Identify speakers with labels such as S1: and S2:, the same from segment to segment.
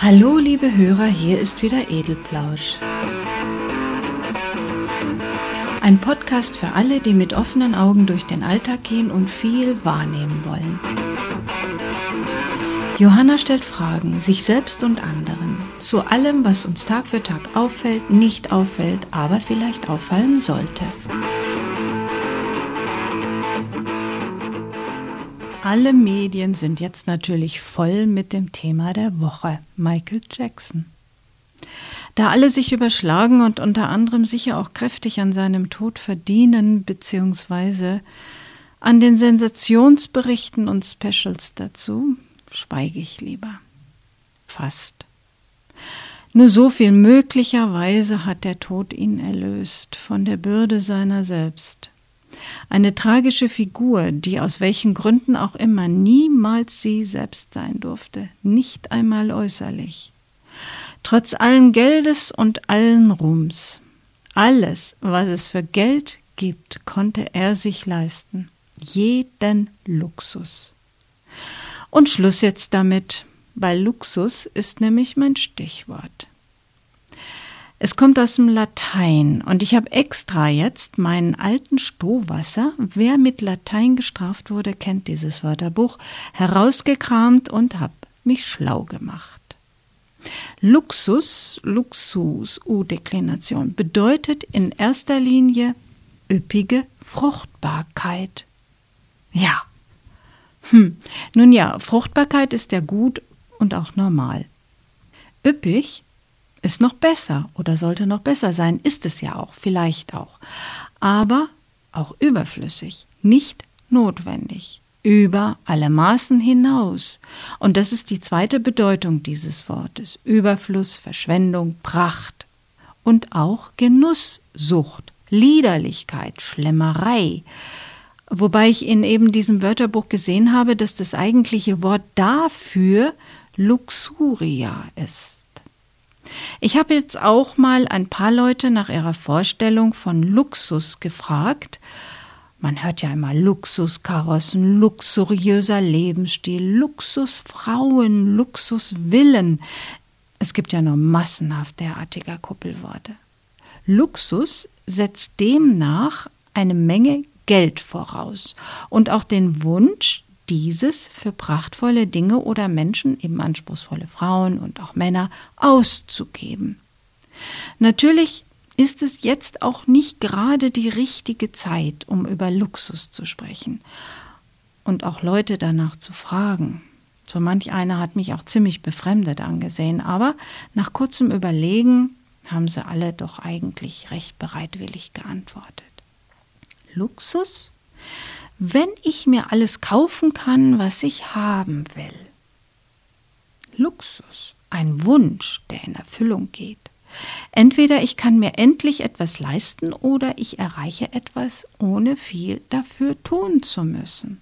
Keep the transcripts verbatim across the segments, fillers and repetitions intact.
S1: Hallo liebe Hörer, hier ist wieder Edelplausch. Ein Podcast für alle, die mit offenen Augen durch den Alltag gehen und viel wahrnehmen wollen. Johanna stellt Fragen, sich selbst und anderen, zu allem, was uns Tag für Tag auffällt, nicht auffällt, aber vielleicht auffallen sollte. Alle Medien sind jetzt natürlich voll mit dem Thema der Woche, Michael Jackson. Da alle sich überschlagen und unter anderem sicher auch kräftig an seinem Tod verdienen, beziehungsweise an den Sensationsberichten und Specials dazu, schweige ich lieber. Fast. Nur so viel: möglicherweise hat der Tod ihn erlöst von der Bürde seiner selbst. Eine tragische Figur, die aus welchen Gründen auch immer niemals sie selbst sein durfte, nicht einmal äußerlich. Trotz allen Geldes und allen Ruhms, alles, was es für Geld gibt, konnte er sich leisten. Jeden Luxus. Und Schluss jetzt damit, weil Luxus ist nämlich mein Stichwort. Es kommt aus dem Latein und ich habe extra jetzt meinen alten Stohwasser, wer mit Latein gestraft wurde, kennt dieses Wörterbuch, herausgekramt und habe mich schlau gemacht. Luxus, Luxus, U-Deklination, bedeutet in erster Linie üppige Fruchtbarkeit. Ja, hm. Nun ja, Fruchtbarkeit ist ja gut und auch normal. Üppig ist noch besser oder sollte noch besser sein, ist es ja auch, vielleicht auch. Aber auch überflüssig, nicht notwendig, über alle Maßen hinaus. Und das ist die zweite Bedeutung dieses Wortes: Überfluss, Verschwendung, Pracht und auch Genusssucht, Liederlichkeit, Schlemmerei. Wobei ich in eben diesem Wörterbuch gesehen habe, dass das eigentliche Wort dafür Luxuria ist. Ich habe jetzt auch mal ein paar Leute nach ihrer Vorstellung von Luxus gefragt. Man hört ja immer Luxuskarossen, luxuriöser Lebensstil, Luxusfrauen, Luxusvillen. Es gibt ja nur massenhaft derartiger Kuppelworte. Luxus setzt demnach eine Menge Geld voraus und auch den Wunsch, dieses für prachtvolle Dinge oder Menschen, eben anspruchsvolle Frauen und auch Männer, auszugeben. Natürlich ist es jetzt auch nicht gerade die richtige Zeit, um über Luxus zu sprechen und auch Leute danach zu fragen. So manch einer hat mich auch ziemlich befremdet angesehen, aber nach kurzem Überlegen haben sie alle doch eigentlich recht bereitwillig geantwortet. Luxus? Wenn ich mir alles kaufen kann, was ich haben will. Luxus, ein Wunsch, der in Erfüllung geht. Entweder ich kann mir endlich etwas leisten oder ich erreiche etwas, ohne viel dafür tun zu müssen.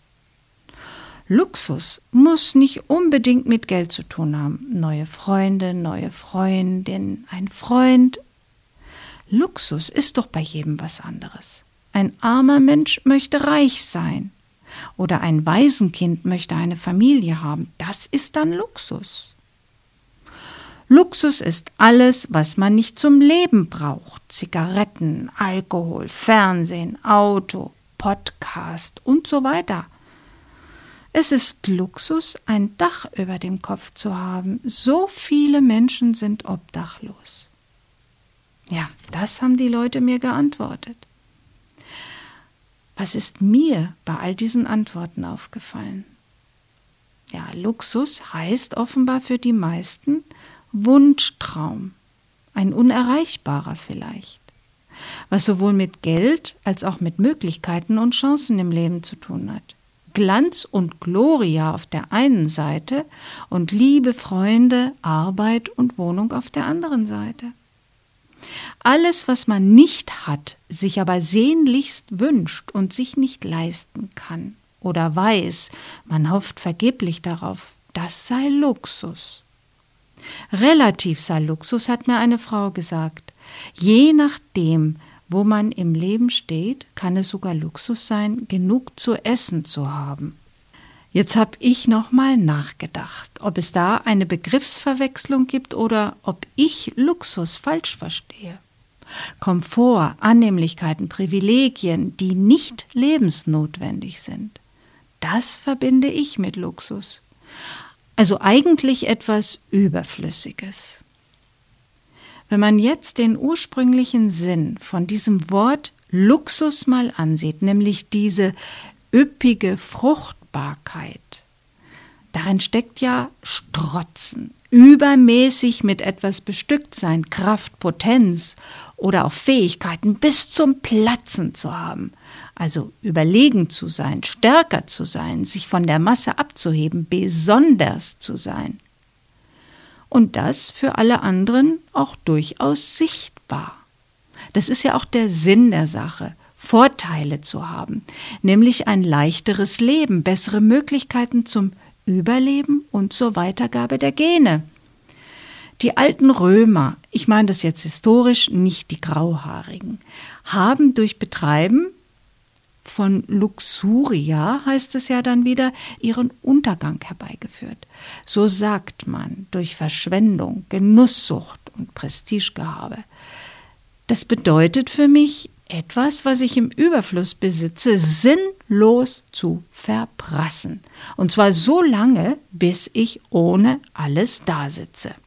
S1: Luxus muss nicht unbedingt mit Geld zu tun haben. Neue Freunde, neue Freundin, ein Freund. Luxus ist doch bei jedem was anderes. Ein armer Mensch möchte reich sein oder ein Waisenkind möchte eine Familie haben. Das ist dann Luxus. Luxus ist alles, was man nicht zum Leben braucht. Zigaretten, Alkohol, Fernsehen, Auto, Podcast und so weiter. Es ist Luxus, ein Dach über dem Kopf zu haben. So viele Menschen sind obdachlos. Ja, das haben die Leute mir geantwortet. Was ist mir bei all diesen Antworten aufgefallen? Ja, Luxus heißt offenbar für die meisten Wunschtraum, ein unerreichbarer vielleicht, was sowohl mit Geld als auch mit Möglichkeiten und Chancen im Leben zu tun hat. Glanz und Gloria auf der einen Seite und Liebe, Freunde, Arbeit und Wohnung auf der anderen Seite. Alles, was man nicht hat, sich aber sehnlichst wünscht und sich nicht leisten kann oder weiß, man hofft vergeblich darauf, das sei Luxus. Relativ sei Luxus, hat mir eine Frau gesagt. Je nachdem, wo man im Leben steht, kann es sogar Luxus sein, genug zu essen zu haben. Jetzt habe ich nochmal nachgedacht, ob es da eine Begriffsverwechslung gibt oder ob ich Luxus falsch verstehe. Komfort, Annehmlichkeiten, Privilegien, die nicht lebensnotwendig sind. Das verbinde ich mit Luxus. Also eigentlich etwas Überflüssiges. Wenn man jetzt den ursprünglichen Sinn von diesem Wort Luxus mal ansieht, nämlich diese üppige Fruchtbarkeit, darin steckt ja Strotzen, übermäßig mit etwas bestückt sein, Kraft, Potenz oder auch Fähigkeiten bis zum Platzen zu haben, also überlegen zu sein, stärker zu sein, sich von der Masse abzuheben, besonders zu sein. Und das für alle anderen auch durchaus sichtbar. Das ist ja auch der Sinn der Sache, Vorteile zu haben, nämlich ein leichteres Leben, bessere Möglichkeiten zum Überleben und zur Weitergabe der Gene. Die alten Römer, ich meine das jetzt historisch, nicht die Grauhaarigen, haben durch Betreiben von Luxuria, heißt es ja dann wieder, ihren Untergang herbeigeführt. So sagt man, durch Verschwendung, Genusssucht und Prestigegehabe. Das bedeutet für mich, etwas, was ich im Überfluss besitze, sinnlos zu verprassen. Und zwar so lange, bis ich ohne alles dasitze.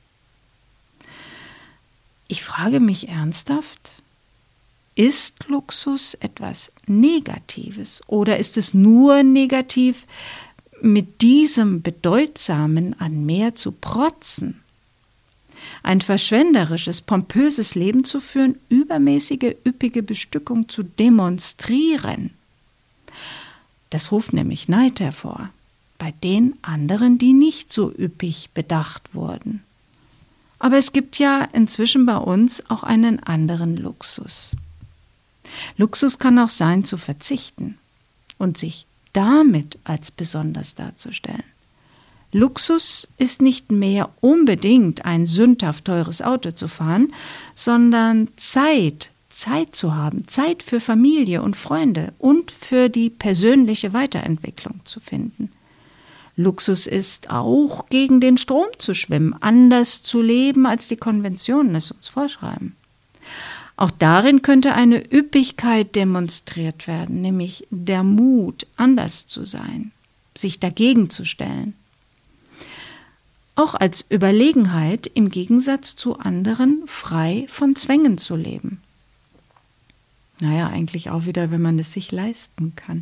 S1: Ich frage mich ernsthaft, ist Luxus etwas Negatives oder ist es nur negativ, mit diesem Bedeutsamen an mehr zu protzen? Ein verschwenderisches, pompöses Leben zu führen, übermäßige, üppige Bestückung zu demonstrieren. Das ruft nämlich Neid hervor, bei den anderen, die nicht so üppig bedacht wurden. Aber es gibt ja inzwischen bei uns auch einen anderen Luxus. Luxus kann auch sein, zu verzichten und sich damit als besonders darzustellen. Luxus ist nicht mehr unbedingt ein sündhaft teures Auto zu fahren, sondern Zeit, Zeit zu haben, Zeit für Familie und Freunde und für die persönliche Weiterentwicklung zu finden. Luxus ist auch, gegen den Strom zu schwimmen, anders zu leben, als die Konventionen es uns vorschreiben. Auch darin könnte eine Üppigkeit demonstriert werden, nämlich der Mut, anders zu sein, sich dagegen zu stellen. Auch als Überlegenheit im Gegensatz zu anderen frei von Zwängen zu leben. Naja, eigentlich auch wieder, wenn man es sich leisten kann.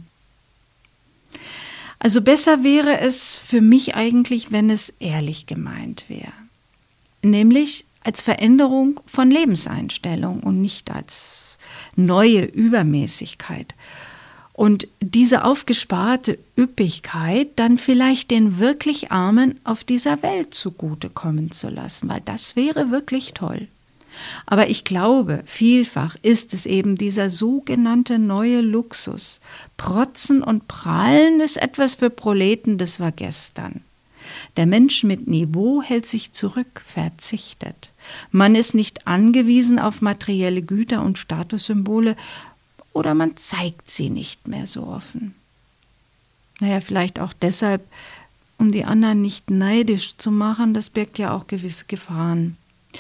S1: Also besser wäre es für mich eigentlich, wenn es ehrlich gemeint wäre. Nämlich als Veränderung von Lebenseinstellung und nicht als neue Übermäßigkeit. Und diese aufgesparte Üppigkeit dann vielleicht den wirklich Armen auf dieser Welt zugutekommen zu lassen, weil das wäre wirklich toll. Aber ich glaube, vielfach ist es eben dieser sogenannte neue Luxus. Protzen und Prahlen ist etwas für Proleten, das war gestern. Der Mensch mit Niveau hält sich zurück, verzichtet. Man ist nicht angewiesen auf materielle Güter und Statussymbole oder man zeigt sie nicht mehr so offen. Naja, vielleicht auch deshalb, um die anderen nicht neidisch zu machen, das birgt ja auch gewisse Gefahren.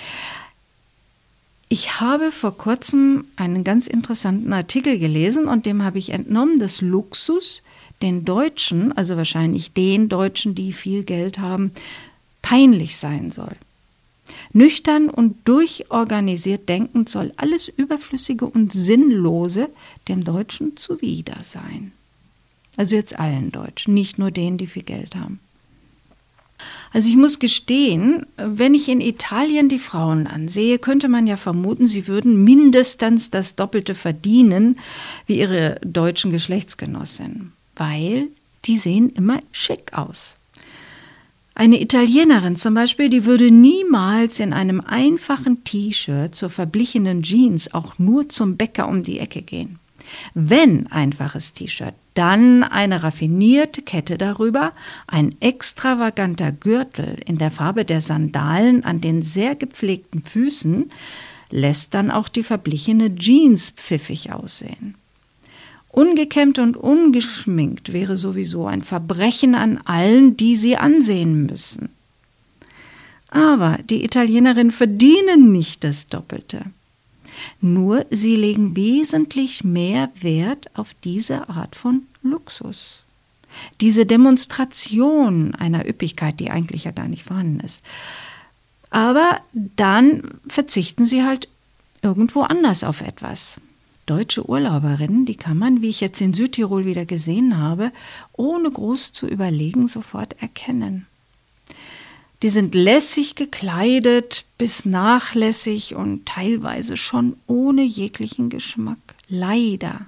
S1: Ich habe vor kurzem einen ganz interessanten Artikel gelesen und dem habe ich entnommen, dass Luxus den Deutschen, also wahrscheinlich den Deutschen, die viel Geld haben, peinlich sein soll. Nüchtern und durchorganisiert denkend soll alles Überflüssige und Sinnlose dem Deutschen zuwider sein. Also jetzt allen Deutschen, nicht nur denen, die viel Geld haben. Also ich muss gestehen, wenn ich in Italien die Frauen ansehe, könnte man ja vermuten, sie würden mindestens das Doppelte verdienen wie ihre deutschen Geschlechtsgenossinnen, weil die sehen immer schick aus. Eine Italienerin zum Beispiel, die würde niemals in einem einfachen T-Shirt zur verblichenen Jeans auch nur zum Bäcker um die Ecke gehen. Wenn einfaches T-Shirt, dann eine raffinierte Kette darüber, ein extravaganter Gürtel in der Farbe der Sandalen an den sehr gepflegten Füßen, lässt dann auch die verblichene Jeans pfiffig aussehen. Ungekämmt und ungeschminkt wäre sowieso ein Verbrechen an allen, die sie ansehen müssen. Aber die Italienerinnen verdienen nicht das Doppelte. Nur sie legen wesentlich mehr Wert auf diese Art von Luxus. Diese Demonstration einer Üppigkeit, die eigentlich ja gar nicht vorhanden ist. Aber dann verzichten sie halt irgendwo anders auf etwas. Deutsche Urlauberinnen, die kann man, wie ich jetzt in Südtirol wieder gesehen habe, ohne groß zu überlegen sofort erkennen. Die sind lässig gekleidet, bis nachlässig und teilweise schon ohne jeglichen Geschmack. Leider.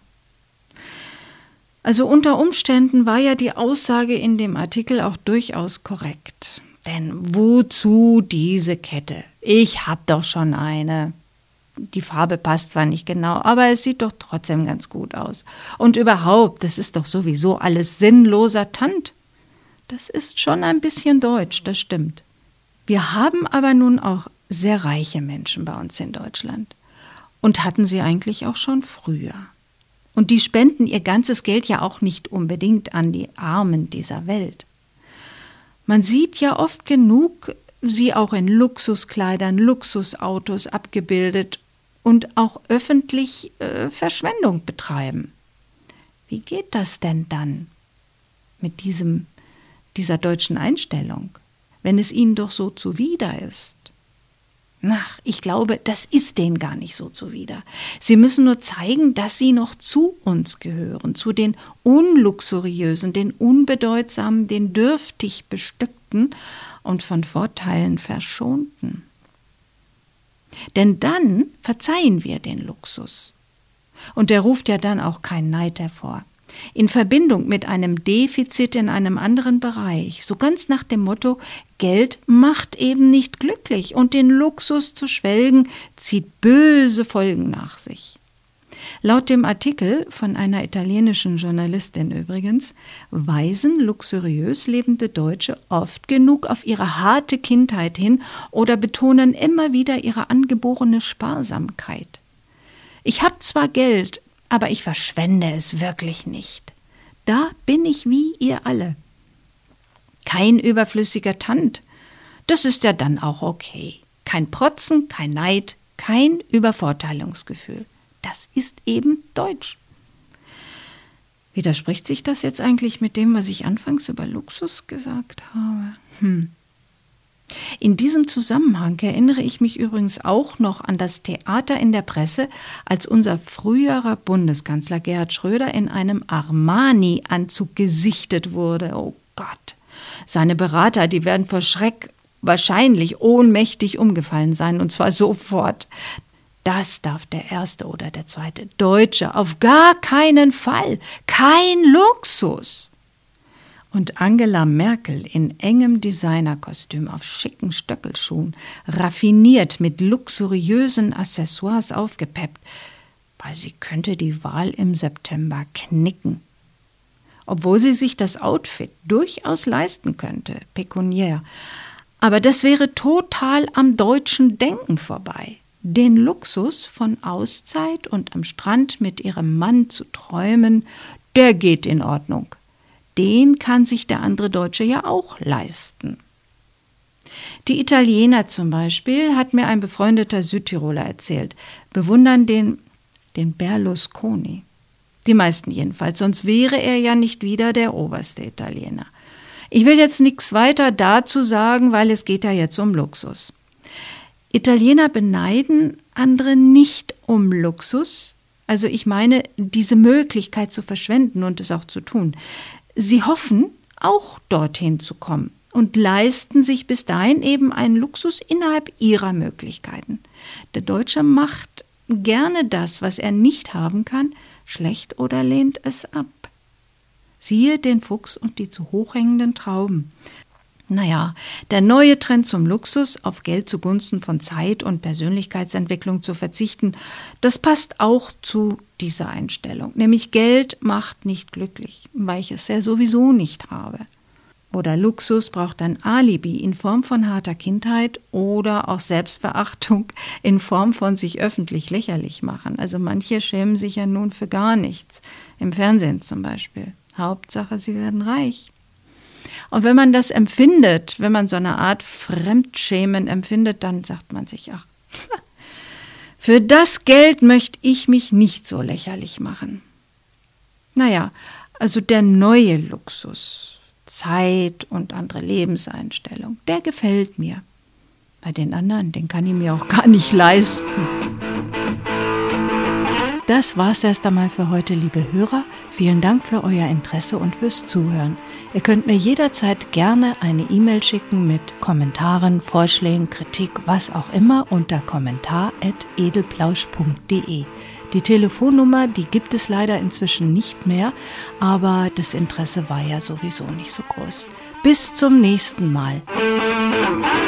S1: Also unter Umständen war ja die Aussage in dem Artikel auch durchaus korrekt. Denn wozu diese Kette? Ich hab doch schon eine. Die Farbe passt zwar nicht genau, aber es sieht doch trotzdem ganz gut aus. Und überhaupt, das ist doch sowieso alles sinnloser Tand. Das ist schon ein bisschen deutsch, das stimmt. Wir haben aber nun auch sehr reiche Menschen bei uns in Deutschland und hatten sie eigentlich auch schon früher. Und die spenden ihr ganzes Geld ja auch nicht unbedingt an die Armen dieser Welt. Man sieht ja oft genug sie auch in Luxuskleidern, Luxusautos abgebildet und auch öffentlich äh, Verschwendung betreiben. Wie geht das denn dann mit diesem, dieser deutschen Einstellung, wenn es ihnen doch so zuwider ist? Ach, ich glaube, das ist denen gar nicht so zuwider. Sie müssen nur zeigen, dass sie noch zu uns gehören, zu den unluxuriösen, den unbedeutsamen, den dürftig bestückten und von Vorteilen verschonten. Denn dann verzeihen wir den Luxus. Und der ruft ja dann auch keinen Neid hervor. In Verbindung mit einem Defizit in einem anderen Bereich, so ganz nach dem Motto, Geld macht eben nicht glücklich und den Luxus zu schwelgen zieht böse Folgen nach sich. Laut dem Artikel von einer italienischen Journalistin übrigens weisen luxuriös lebende Deutsche oft genug auf ihre harte Kindheit hin oder betonen immer wieder ihre angeborene Sparsamkeit. Ich habe zwar Geld, aber ich verschwende es wirklich nicht. Da bin ich wie ihr alle. Kein überflüssiger Tand. Das ist ja dann auch okay. Kein Protzen, kein Neid, kein Übervorteilungsgefühl. Das ist eben deutsch. Widerspricht sich das jetzt eigentlich mit dem, was ich anfangs über Luxus gesagt habe? Hm. In diesem Zusammenhang erinnere ich mich übrigens auch noch an das Theater in der Presse, als unser früherer Bundeskanzler Gerhard Schröder in einem Armani-Anzug gesichtet wurde. Oh Gott, seine Berater, die werden vor Schreck wahrscheinlich ohnmächtig umgefallen sein, und zwar sofort. Das darf der erste oder der zweite Deutsche auf gar keinen Fall. Kein Luxus. Und Angela Merkel in engem Designerkostüm auf schicken Stöckelschuhen, raffiniert mit luxuriösen Accessoires aufgepeppt, weil sie könnte die Wahl im September knicken. Obwohl sie sich das Outfit durchaus leisten könnte, pekuniär. Aber das wäre total am deutschen Denken vorbei. Den Luxus von Auszeit und am Strand mit ihrem Mann zu träumen, der geht in Ordnung. Den kann sich der andere Deutsche ja auch leisten. Die Italiener zum Beispiel, hat mir ein befreundeter Südtiroler erzählt, bewundern den, den Berlusconi. Die meisten jedenfalls, sonst wäre er ja nicht wieder der oberste Italiener. Ich will jetzt nichts weiter dazu sagen, weil es geht ja jetzt um Luxus. Italiener beneiden andere nicht um Luxus, also ich meine, diese Möglichkeit zu verschwenden und es auch zu tun. Sie hoffen, auch dorthin zu kommen und leisten sich bis dahin eben einen Luxus innerhalb ihrer Möglichkeiten. Der Deutsche macht gerne das, was er nicht haben kann, schlecht oder lehnt es ab. Siehe den Fuchs und die zu hoch hängenden Trauben. Naja, der neue Trend zum Luxus, auf Geld zugunsten von Zeit und Persönlichkeitsentwicklung zu verzichten, das passt auch zu dieser Einstellung. Nämlich Geld macht nicht glücklich, weil ich es ja sowieso nicht habe. oder Luxus braucht ein Alibi in Form von harter Kindheit oder auch Selbstverachtung in Form von sich öffentlich lächerlich machen. Also manche schämen sich ja nun für gar nichts, im Fernsehen zum Beispiel. Hauptsache, sie werden reich. Und wenn man das empfindet, wenn man so eine Art Fremdschämen empfindet, dann sagt man sich, ach, für das Geld möchte ich mich nicht so lächerlich machen. Naja, also der neue Luxus, Zeit und andere Lebenseinstellung, der gefällt mir. Bei den anderen, den kann ich mir auch gar nicht leisten. Das war's erst einmal für heute, liebe Hörer. Vielen Dank für euer Interesse und fürs Zuhören. Ihr könnt mir jederzeit gerne eine E-Mail schicken mit Kommentaren, Vorschlägen, Kritik, was auch immer unter kommentar at edelplausch punkt de. Die Telefonnummer, die gibt es leider inzwischen nicht mehr, aber das Interesse war ja sowieso nicht so groß. Bis zum nächsten Mal.